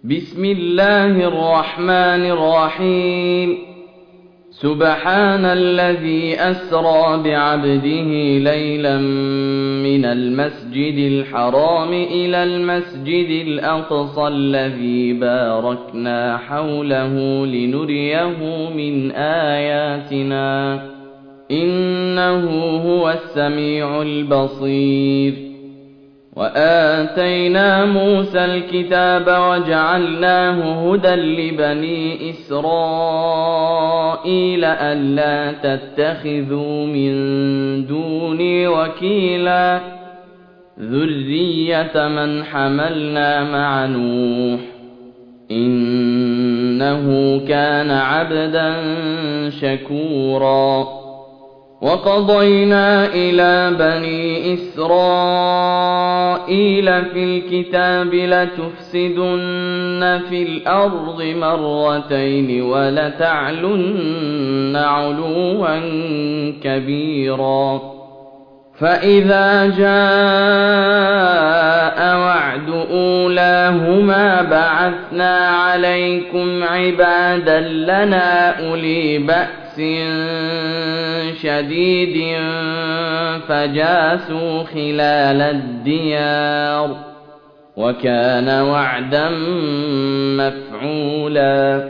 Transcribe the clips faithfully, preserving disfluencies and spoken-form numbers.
بسم الله الرحمن الرحيم سبحان الذي أسرى بعبده ليلا من المسجد الحرام إلى المسجد الأقصى الذي باركنا حوله لنريه من آياتنا إنه هو السميع البصير. وآتينا موسى الكتاب وجعلناه هدى لبني إسرائيل ألا تتخذوا من دوني وكيلا ذرية من حملنا مع نوح إنه كان عبدا شكورا. وقضينا إلى بني إسرائيل في الكتاب لتفسدن في الأرض مرتين ولتعلن علوا كبيرا. فإذا جاء وعد أولاهما بعثنا عليكم عبادا لنا أولي بأس شديد فجاسوا خلال الديار وكان وعدا مفعولا.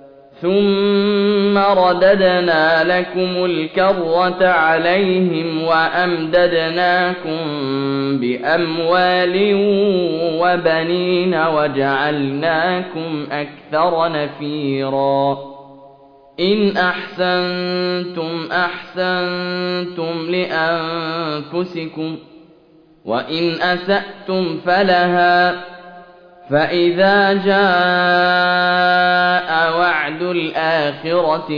ثم رددنا لكم الكرة عليهم وأمددناكم بأموال وبنين وجعلناكم أكثر نفيرا. إن أحسنتم أحسنتم لأنفسكم وإن أسأتم فلها. فإذا جاء وعد الآخرة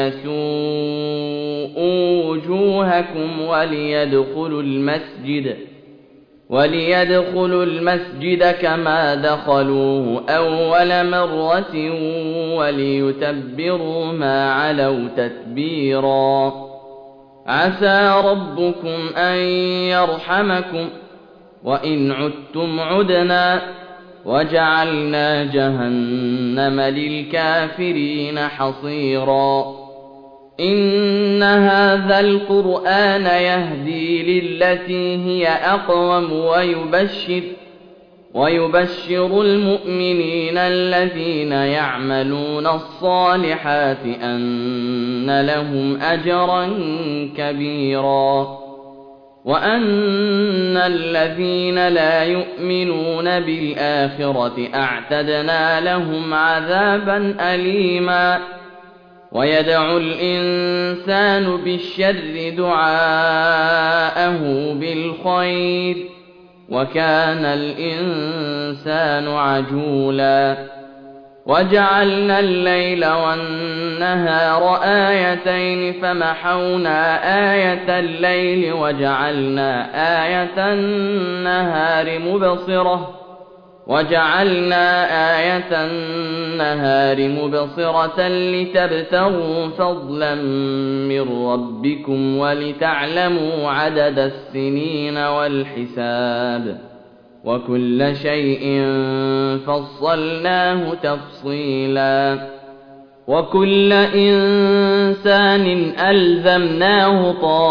ليسوءوا وجوهكم وليدخلوا المسجد وليدخلوا المسجد كما دخلوه أول مرة وليتبروا ما علوا تتبيرا. عسى ربكم أن يرحمكم وإن عدتم عدنا وجعلنا جهنم للكافرين حصيرا. إن هذا القرآن يهدي للتي هي أقوم ويبشر, ويبشر المؤمنين الذين يعملون الصالحات أن لهم أجرا كبيرا. وأن الذين لا يؤمنون بالآخرة أعتدنا لهم عذابا أليما. ويدعو الإنسان بالشر دعاءه بالخير وكان الإنسان عجولا. وجعلنا الليل والنهار آيتين فمحونا آية الليل وجعلنا آية النهار مبصرة وجعلنا آية النهار مبصرة لتبتغوا فضلا من ربكم ولتعلموا عدد السنين والحساب وكل شيء فصلناه تفصيلا. وكل إنسان ألزمناه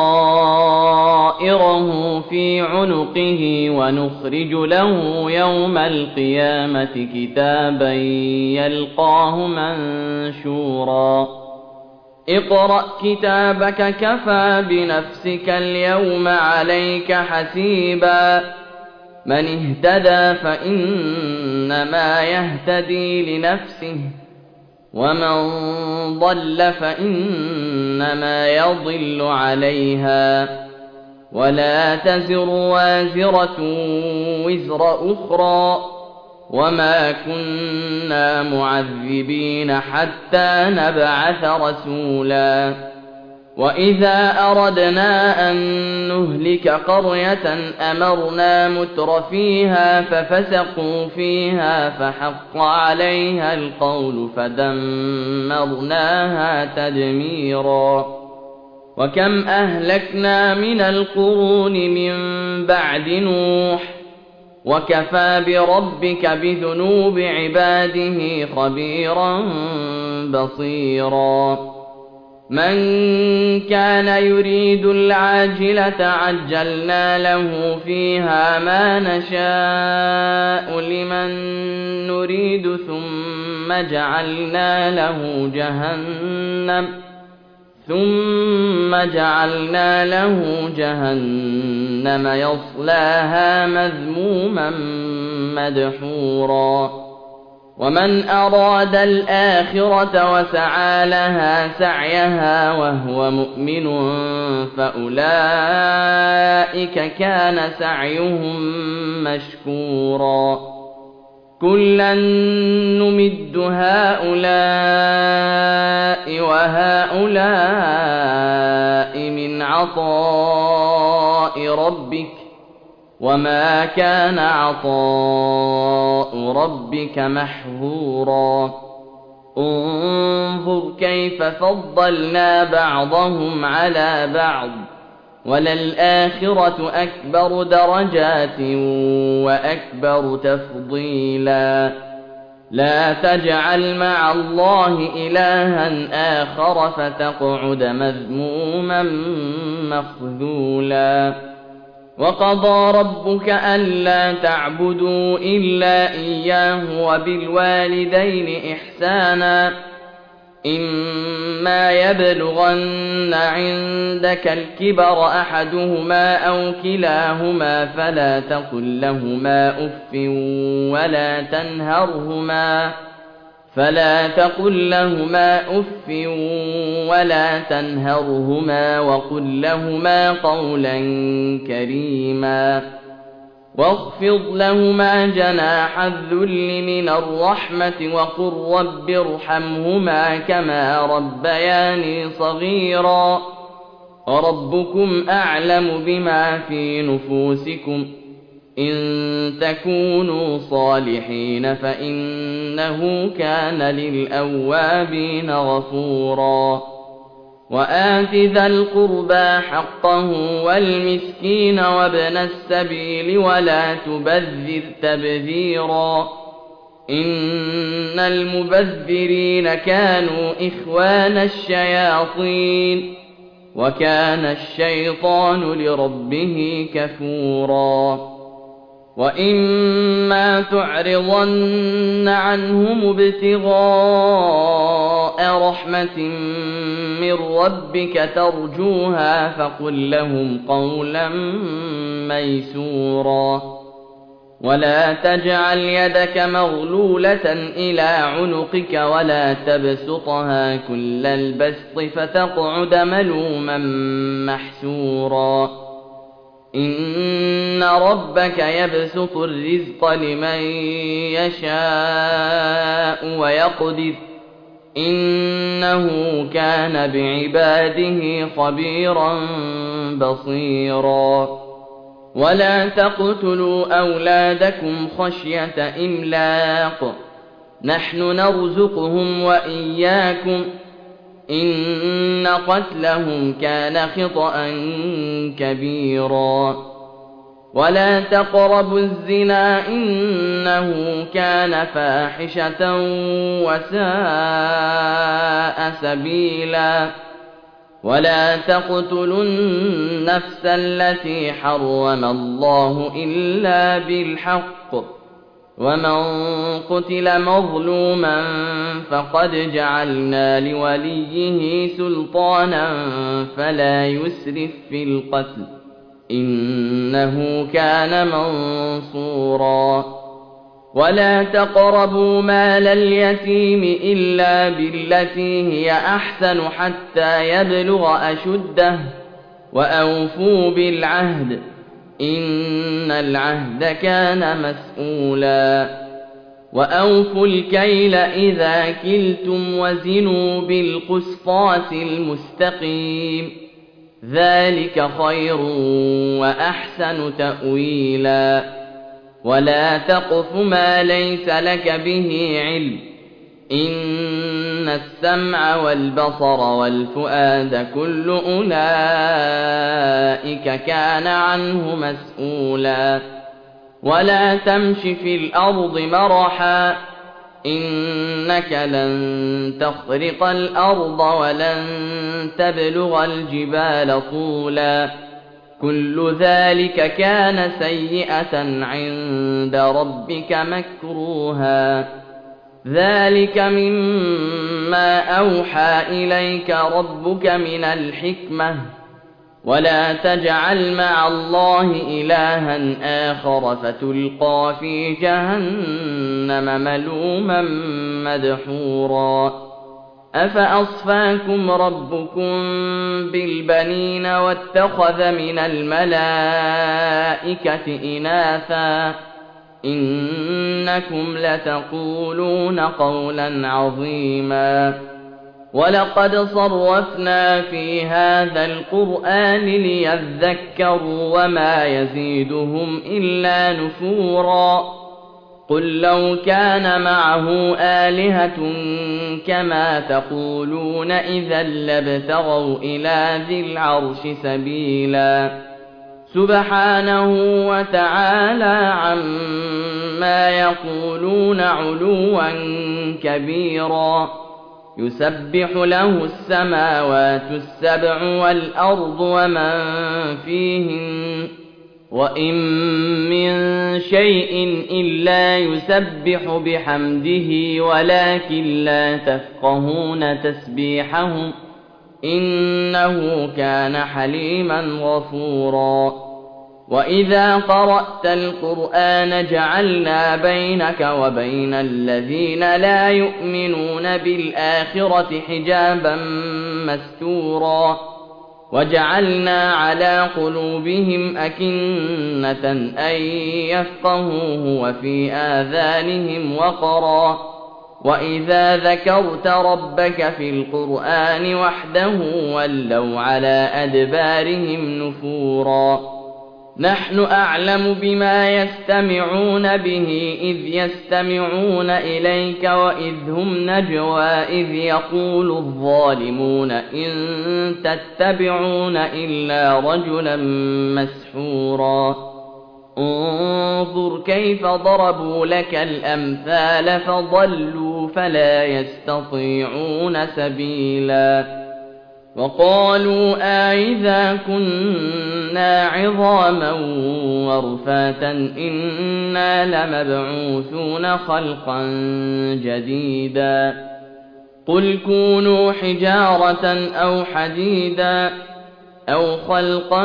طائره في عنقه ونخرج له يوم القيامة كتابا يلقاه منشورا. اقرأ كتابك كفى بنفسك اليوم عليك حسيبا. من اهتدى فإنما يهتدي لنفسه ومن ضل فإنما يضل عليها ولا تزر وازرة وزر أخرى وما كنا معذبين حتى نبعث رسولا. وإذا أردنا أن نهلك قرية أمرنا متر فيها ففسقوا فيها فحق عليها القول فدمرناها تدميرا. وكم أهلكنا من القرون من بعد نوح وكفى بربك بذنوب عباده خبيرا بصيرا من كان يريد العاجلة عجلنا له فيها ما نشاء لمن نريد ثم جعلنا له جهنم ثم جعلنا له جهنم يصلاها مذموما مدحورا ومن أراد الآخرة وسعى لها سعيها وهو مؤمن فأولئك كان سعيهم مشكورا كلا نمد هؤلاء وهؤلاء من عطاء ربك وما كان عطاء ربك محظورا انظر كيف فضلنا بعضهم على بعض وللآخرة أكبر درجات وأكبر تفضيلا لا تجعل مع الله إلها آخر فتقعد مذموما مخذولا وقضى ربك ألا تعبدوا إلا إياه وبالوالدين إحسانا إما يبلغن عندك الكبر أحدهما أو كلاهما فلا تقل لهما أف ولا تنهرهما فلا تقل لهما أف ولا تنهرهما وقل لهما قولا كريما واخفض لهما جناح الذل من الرحمة وقل رب ارحمهما كما ربياني صغيرا ربكم أعلم بما في نفوسكم إن تكونوا صالحين فإنه كان للأوابين غفورا وآت ذا القربى حقه والمسكين وابن السبيل ولا تبذر تبذيرا إن المبذرين كانوا إخوان الشياطين وكان الشيطان لربه كفورا وإما تعرضن عنهم ابتغاء رحمة من ربك ترجوها فقل لهم قولا ميسورا ولا تجعل يدك مغلولة إلى عنقك ولا تبسطها كل البسط فتقعد ملوما محسورا إن ربك يبسط الرزق لمن يشاء ويقدر إنه كان بعباده خبيرا بصيرا ولا تقتلوا أولادكم خشية إملاق نحن نرزقهم وإياكم إن قتلهم كان خطأ كبيرا ولا تقربوا الزنا إنه كان فاحشة وساء سبيلا ولا تقتلوا النفس التي حرم الله إلا بالحق ومن قتل مظلوما فقد جعلنا لوليه سلطانا فلا يسرف في القتل إنه كان منصورا ولا تقربوا مال اليتيم إلا بالتي هي أحسن حتى يبلغ أشده وأوفوا بالعهد إن العهد كان مسؤولا وأوفوا الكيل إذا كلتم وزنوا بالقسطاس المستقيم ذلك خير وأحسن تأويلا ولا تقف ما ليس لك به علم إن السمع والبصر والفؤاد كل أولئك كان عنه مسؤولا ولا تمش في الأرض مرحا إنك لن تخرق الأرض ولن تبلغ الجبال طولا كل ذلك كان سيئة عند ربك مكروها ذلك مما أوحى إليك ربك من الحكمة ولا تجعل مع الله إلها آخر فتلقى في جهنم ملوما مدحورا أفأصفاكم ربكم بالبنين واتخذ من الملائكة إناثا إنكم لتقولون قولا عظيما ولقد صرفنا في هذا القرآن ليذكروا وما يزيدهم إلا نفورا قل لو كان معه آلهة كما تقولون إذا لابتغوا إلى ذي العرش سبيلا سبحانه وتعالى عما يقولون علوا كبيرا يسبح له السماوات السبع والأرض ومن فيهن وإن من شيء إلا يسبح بحمده ولكن لا تفقهون تسبيحهم إنه كان حليما غفورا وإذا قرأت القرآن جعلنا بينك وبين الذين لا يؤمنون بالآخرة حجابا مستورا وجعلنا على قلوبهم أكنة أن يفقهوه وفي آذانهم وقرا وإذا ذكرت ربك في القرآن وحده ولوا على أدبارهم نفورا نحن أعلم بما يستمعون به إذ يستمعون إليك وإذ هم نجوى إذ يقول الظالمون إن تتبعون إلا رجلا مسحورا انظر كيف ضربوا لك الأمثال فضلوا فلا يستطيعون سبيلا وقالوا أئذا كنا عظاما ورفاتا إنا لمبعوثون خلقا جديدا قل كونوا حجارة أو حديدا أو خلقا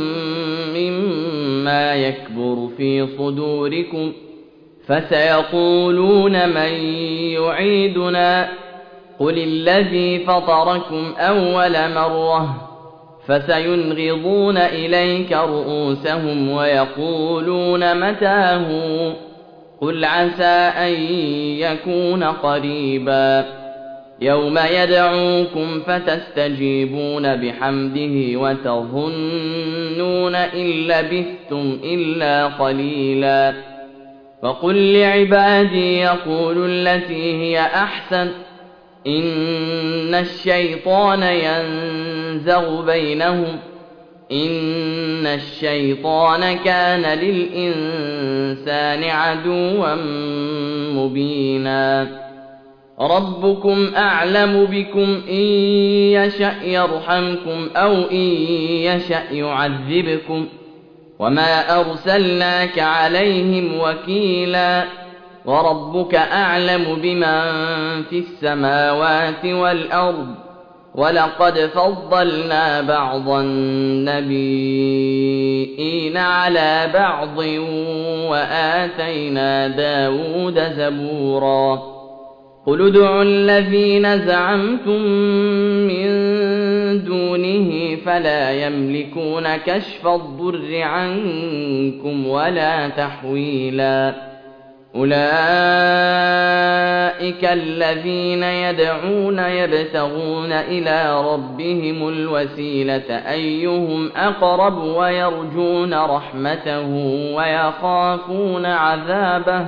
مما يكبر في صدوركم فسيقولون من يعيدنا قل الذي فطركم أول مرة فسينغضون إليك رؤوسهم ويقولون متى هو قل عسى أن يكون قريبا يوم يدعوكم فتستجيبون بحمده وتظنون إن لبثتم إلا قليلا وقل لعبادي يقولوا التي هي أحسن إن الشيطان ينزغ بينهم إن الشيطان كان للإنسان عدوا مبينا ربكم أعلم بكم إن يشأ يرحمكم أو إن يشأ يعذبكم وما أرسلناك عليهم وكيلا وربك أعلم بمن في السماوات والأرض ولقد فضلنا بعض النبيين على بعض وآتينا داود زبورا قل ادعوا الذين زعمتم من دونه فلا يملكون كشف الضر عنكم ولا تحويلا أولئك الذين يدعون يبتغون إلى ربهم الوسيلة أيهم أقرب ويرجون رحمته ويخافون عذابه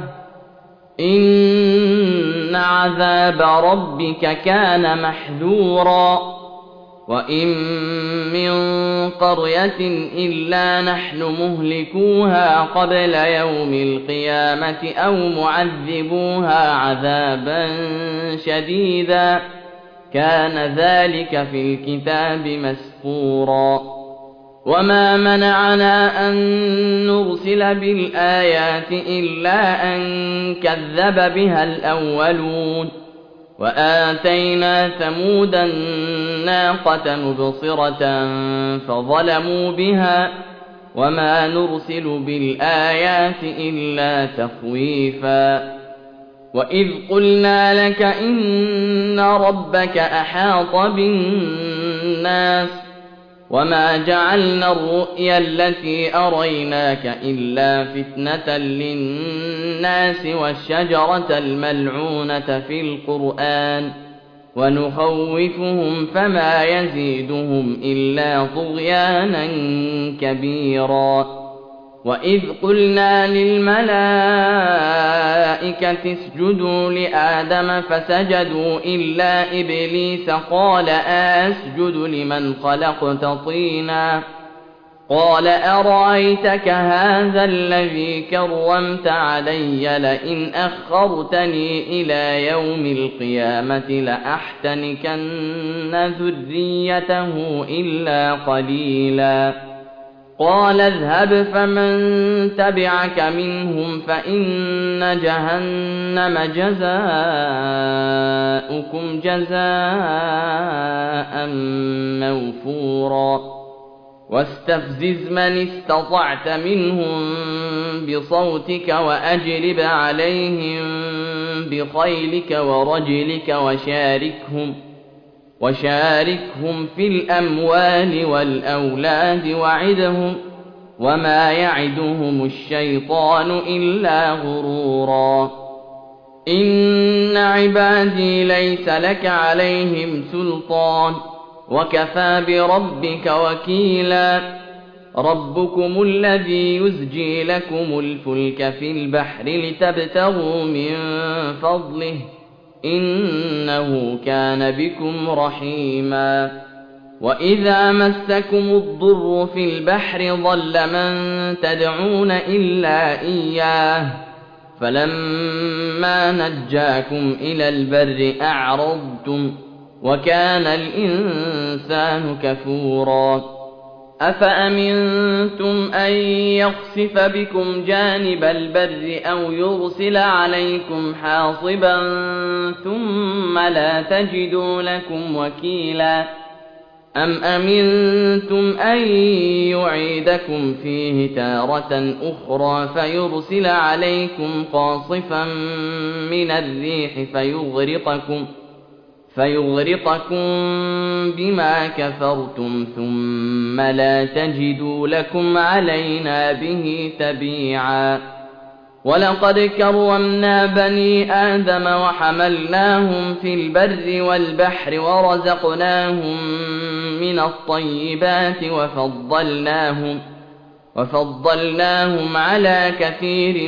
إن عذاب ربك كان محذورا وإن من قرية إلا نحن مهلكوها قبل يوم القيامة أو معذبوها عذابا شديدا كان ذلك في الكتاب مسطورا وما منعنا أن نرسل بالآيات إلا أن كذب بها الأولون وآتينا ثمود الناقة مبصرة فظلموا بها وما نرسل بالآيات إلا تخويفا وإذ قلنا لك إن ربك أحاط بالناس وما جعلنا الرؤيا التي أريناك إلا فتنة للناس والشجرة الملعونة في القرآن ونخوفهم فما يزيدهم إلا طغيانا كبيرا وإذ قلنا للملائكة اسجدوا لآدم فسجدوا إلا إبليس قال أسجد لمن خلقت طينا قال أرأيتك هذا الذي كرمت علي لئن أخرتني إلى يوم القيامة لأحتنكن ذريته إلا قليلا قال اذهب فمن تبعك منهم فإن جهنم جزاؤكم جزاء موفورا واستفزز من استطعت منهم بصوتك وأجلب عليهم بخيلك ورجلك وشاركهم وشاركهم في الأموال والأولاد وعدهم وما يعدهم الشيطان إلا غرورا إن عبادي ليس لك عليهم سلطان وكفى بربك وكيلا ربكم الذي يزجي لكم الفلك في البحر لتبتغوا من فضله إنه كان بكم رحيما وإذا مسكم الضر في البحر ضل من تدعون إلا إياه فلما نجاكم إلى البر أعرضتم وكان الإنسان كفورا أفأمنتم أن يخسف بكم جانب البر أو يرسل عليكم حاصبا ثم لا تجدوا لكم وكيلا أم أمنتم أن يعيدكم فيه تارة أخرى فيرسل عليكم قاصفا من الريح فيغرقكم فيغرقكم بما كفرتم ثم لا تجدوا لكم علينا به تبيعا ولقد كرمنا بني آدم وحملناهم في البر والبحر ورزقناهم من الطيبات وفضلناهم وفضلناهم على كثير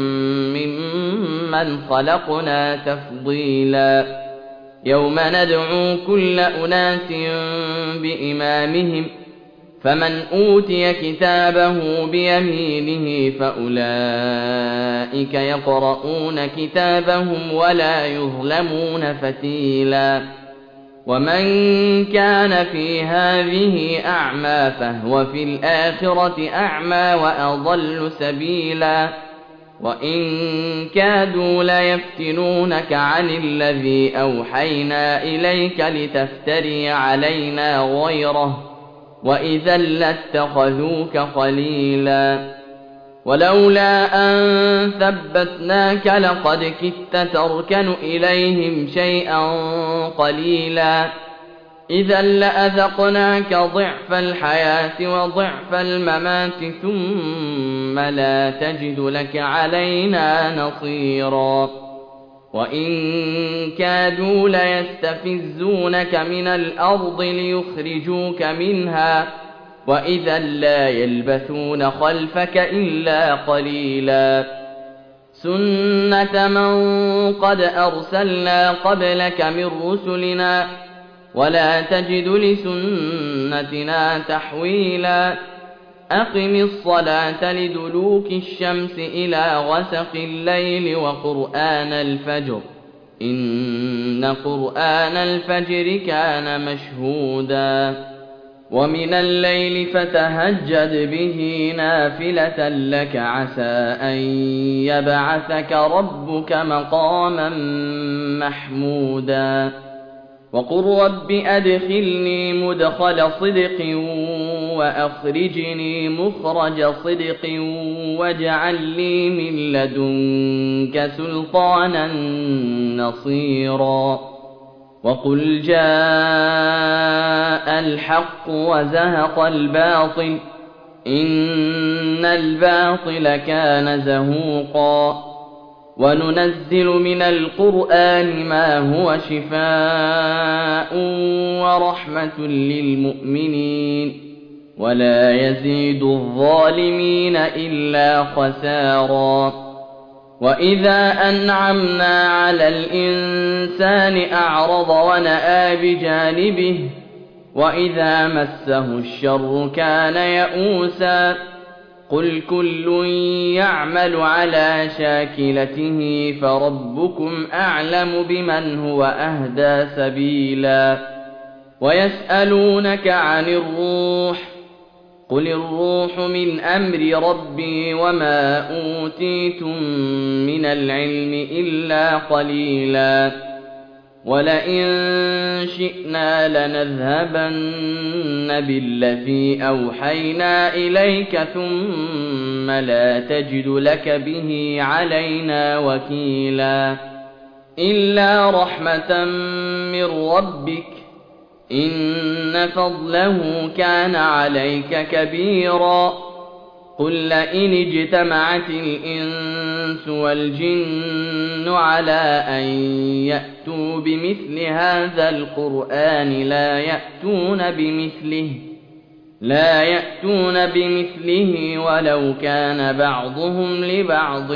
ممن خلقنا تفضيلا يوم ندعو كل أناس بإمامهم فمن أوتي كتابه بيمينه فأولئك يقرؤون كتابهم ولا يظلمون فتيلا ومن كان في هذه أعمى فهو في الآخرة أعمى وأضل سبيلا وإن كادوا ليفتنونك عن الذي أوحينا إليك لتفتري علينا غيره وإذا لاتخذوك خليلا ولولا أن ثبتناك لقد كدت تركن إليهم شيئا قليلا إذا لأذقناك ضعف الحياة وضعف الممات ثم لا تجد لك علينا نصيرا وإن كادوا ليستفزونك من الأرض ليخرجوك منها وإذا لا يلبثون خلفك إلا قليلا سنة من قد أرسلنا قبلك من رسلنا ولا تجد لسنتنا تحويلا أقم الصلاة لدلوك الشمس إلى غسق الليل وقرآن الفجر إن قرآن الفجر كان مشهودا ومن الليل فتهجد به نافلة لك عسى أن يبعثك ربك مقاما محمودا وقل رب أدخلني مدخل صدق وأخرجني مخرج صدق واجعل لي من لدنك سلطانا نصيرا وقل جاء الحق وزهق الباطل إن الباطل كان زهوقا وننزل من القرآن ما هو شفاء ورحمة للمؤمنين ولا يزيد الظالمين إلا خسارا وإذا أنعمنا على الإنسان أعرض ونأى بجانبه وإذا مسه الشر كان يئوسا قل كل يعمل على شاكلته فربكم أعلم بمن هو أهدى سبيلا ويسألونك عن الروح قل الروح من أمر ربي وما أوتيتم من العلم إلا قليلا ولئن شئنا لنذهبن بالذي أوحينا إليك ثم لا تجد لك به علينا وكيلا إلا رحمة من ربك إن فضله كان عليك كبيرا قل لئن اجتمعت الإنس والجن على أن يأتوا بمثل هذا القرآن لا يأتون بمثله لا يأتون بمثله ولو كان بعضهم لبعض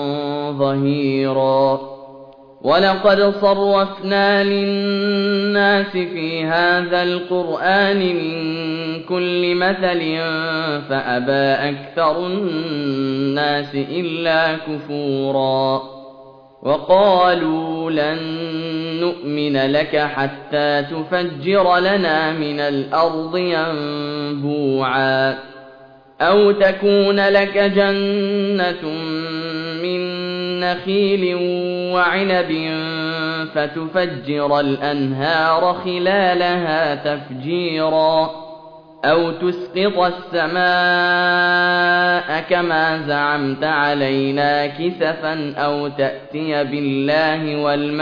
ظهيرا ولقد صرفنا للناس في هذا القرآن من كل مثل فأبى أكثر الناس إلا كفورا وقالوا لن نؤمن لك حتى تفجر لنا من الأرض ينبوعا أو تكون لك جنة من نخيل وعنب فتفجر الأنهار خلالها تفجيرا أو تسقط السماء كما زعمت علينا كسفا أو تأتي بالله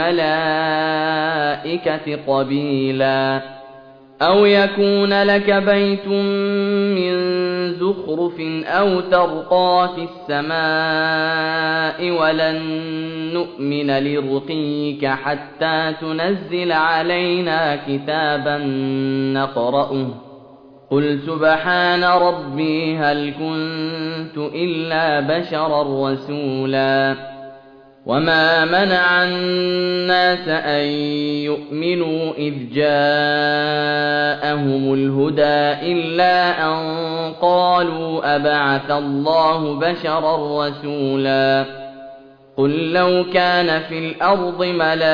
والملائكة قبيلا أو يكون لك بيت من زخرف أو ترقى في السماء ولن نؤمن لرقيك حتى تنزل علينا كتابا نقرأه قل سبحان ربي هل كنت إلا بشرا رسولا وما منع الناس أن يؤمنوا إذ جاءهم الهدى إلا أن قالوا أبعث الله بشرا رسولا قل لو كان في الأرض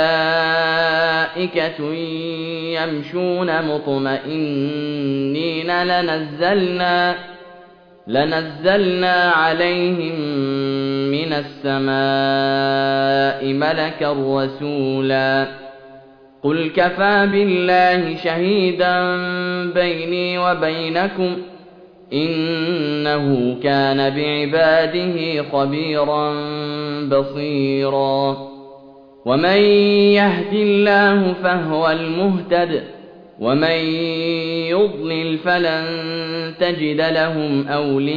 ملائكة يمشون مطمئنين لنزلنا لنزلنا عليهم من السماء ملكا رسولا قل كفى بالله شهيدا بيني وبينكم إنه كان بعباده خبيرا بصيرا ومن يهد الله فهو المهتد ومن يضلل فلن تجد لهم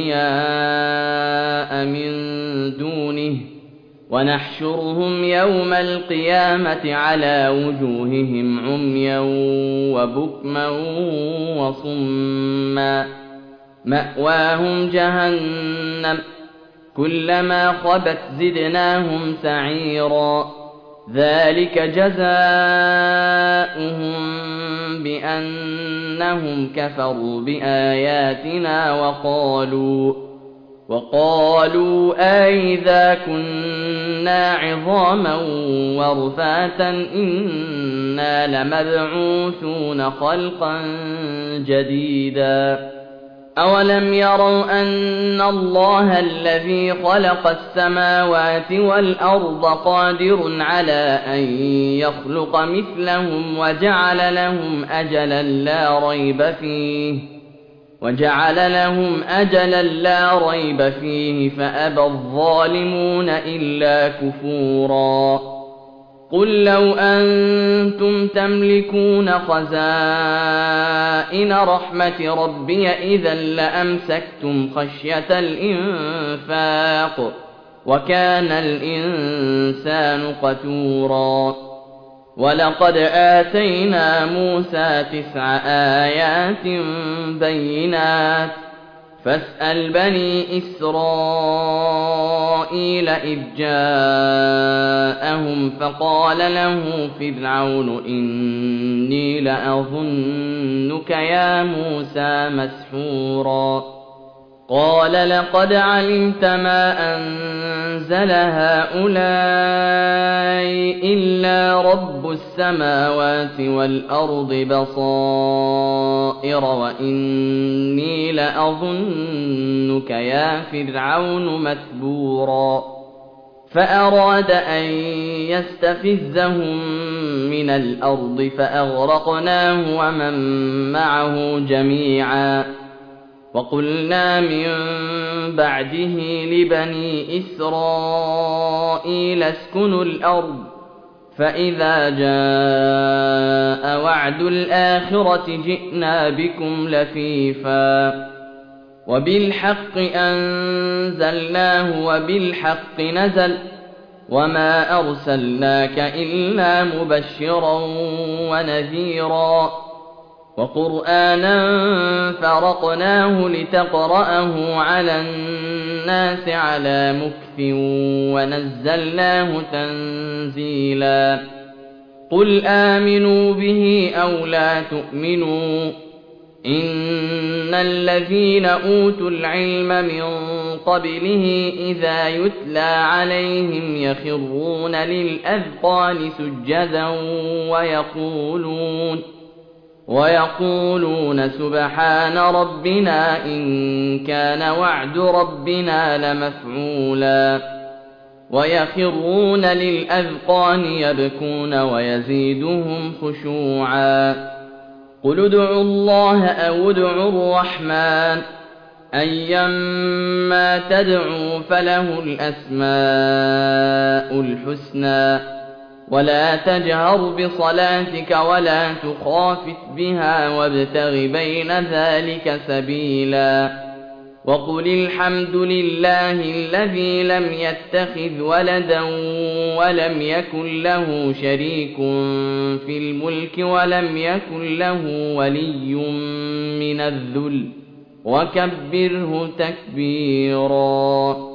أولياء من دونه ونحشرهم يوم القيامة على وجوههم عميا وبكما وصما مأواهم جهنم كلما خبت زدناهم سعيرا ذلك جزاؤهم بأنهم كفروا بآياتنا وقالوا وقالوا أئذا كنا عظاما ورفاتا إنا لمبعوثون خلقا جديدا أولم يروا أن الله الذي خلق السماوات والأرض قادر على أن يخلق مثلهم وجعل لهم أجلا لا ريب فيه وجعل لهم أجلا لا ريب فيه فأبى الظالمون إلا كفورا قل لو أنتم تملكون خزائن رحمة ربي إذا لأمسكتم خشية الإنفاق وكان الإنسان قتورا ولقد آتينا موسى تسع آيات بينات فاسأل بني إسرائيل إذ جاءهم فقال له فرعون إني لأظنك يا موسى مسحورا قال لقد علمت ما أنزل هؤلاء إلا رب السماوات والأرض بصائر وإني لأظنك يا فرعون مثبورا فأراد أن يستفزهم من الأرض فأغرقناه ومن معه جميعا وقلنا من بعده لبني إسرائيل اسكنوا الأرض فإذا جاء وعد الآخرة جئنا بكم لفيفا وبالحق أنزلناه وبالحق نزل وما أرسلناك إلا مبشرا ونذيرا وقرآنا فرقناه لتقرأه على الناس على مكث ونزلناه تنزيلا قل آمنوا به أو لا تؤمنوا إن الذين أوتوا العلم من قبله إذا يتلى عليهم يخرون للأذقان سجدا ويقولون ويقولون سبحان ربنا إن كان وعد ربنا لمفعولا ويخرون للأذقان يبكون ويزيدهم خشوعا قل ادعوا الله أو ادعوا الرحمن أيما تدعوا فله الأسماء الحسنى ولا تجهر بصلاتك ولا تخافت بها وابتغ بين ذلك سبيلا وقل الحمد لله الذي لم يتخذ ولدا ولم يكن له شريك في الملك ولم يكن له ولي من الذل وكبره تكبيرا